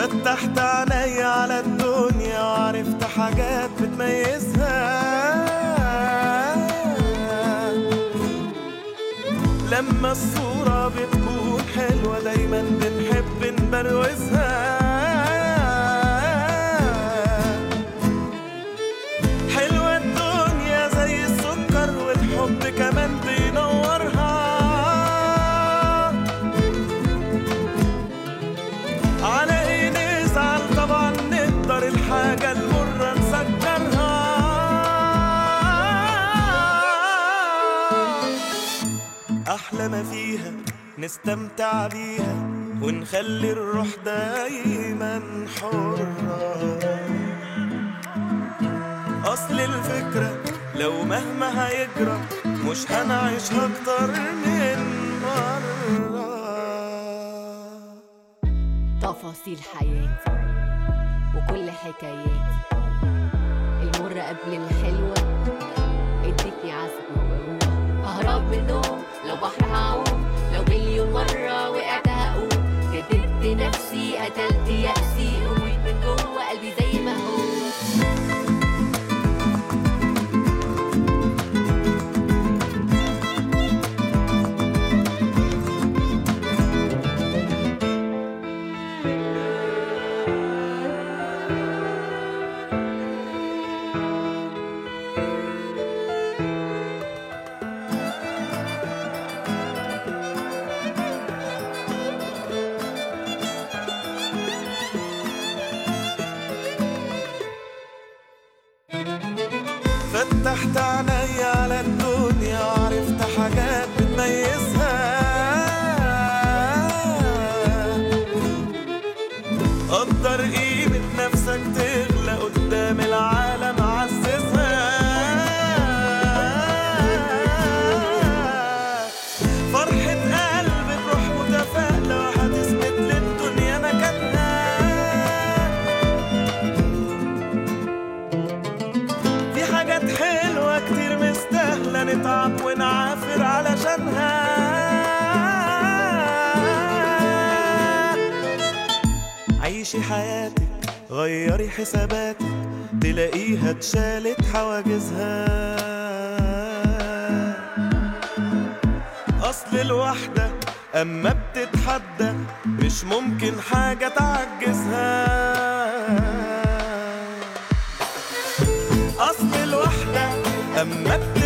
فتحت عيني على الدنيا وعرفت حاجات بتميزها. لما الصورة بتكون حلوة دايما بنحب نبروزها. حلوة الدنيا زي السكر والحب كمان بينورها. على ايه نزعل؟ طبعا نقدر الحاجة المرة نسكرها. أحلى ما فيها نستمتع بيها ونخلي الروح دايما حرة. أصل الفكرة لو مهما هيجرى مش هنعيشها أكتر من مرة. تفاصيل حياتي وكل حكاياتي المرة قبل الحلوة ادتني عزم وبروح. اهرب من النوم لو بحر هعوم، لو مليون مرة وقعت هقوم. جددت نفسي قتلت يأسي، قويت من جوه قلبي زي ما هو. فتحت عيني على الدنيا وعرفت حاجات بتميزها. قدر قيمة نفسك تغلى قدام العالم عززها. فرحة قلب بروح متفائلة وهتثبت للدنيا مكانها. حاجات حلوة كتير مستاهلة نتعب ونعافر علشانها. عيشي حياتك غيري حساباتك تلاقيها اتشالت حواجزها. أصل الوحدة أما بتتحدى مش ممكن حاجة تعجزها. أصل الوحدة أما